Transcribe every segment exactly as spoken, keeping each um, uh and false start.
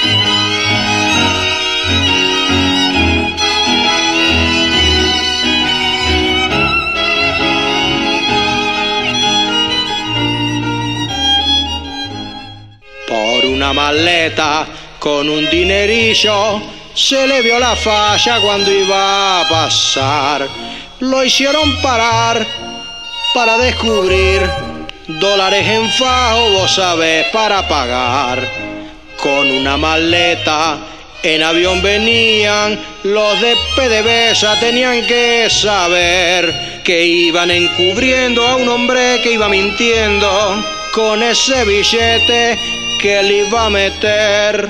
Por una maleta con un dinerillo se le vio la falla cuando iba a pasar. Lo hicieron parar para descubrir dólares en fajo, vos sabés, para pagar. Con una maleta en avión venían los de PDVSA, tenían que saber que iban encubriendo a un hombre que iba mintiendo con ese billete que le iba a meter.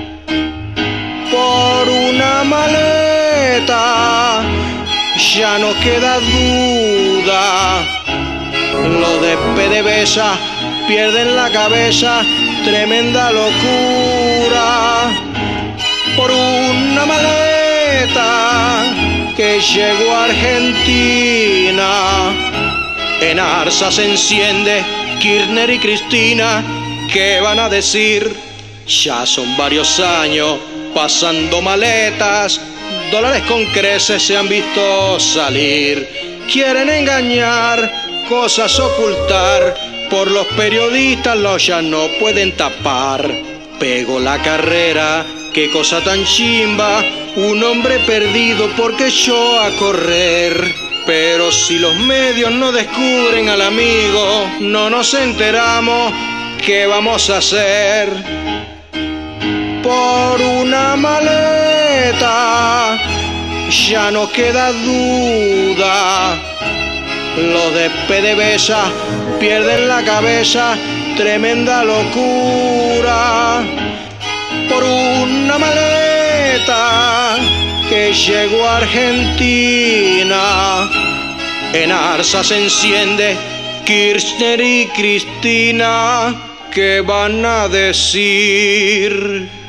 Por una maleta ya no queda duda, los de PDVSA pierden la cabeza, tremenda locura. Por una maleta que llegó a Argentina, en Arsa se enciende Kirchner y Cristina. ¿Qué van a decir? Ya son varios años pasando maletas, dólares con creces se han visto salir. Quieren engañar, cosas ocultar, por los periodistas los ya no pueden tapar. Pegó la carrera, qué cosa tan chimba, un hombre perdido porque echó a correr. Pero si los medios no descubren al amigo, no nos enteramos. ¿Qué vamos a hacer? Por una maleta ya no queda duda, los de PDVSA pierden la cabeza, tremenda locura. Por una maleta que llegó a Argentina, en Arsa se enciende Kirchner y Cristina. ¿Qué van a decir?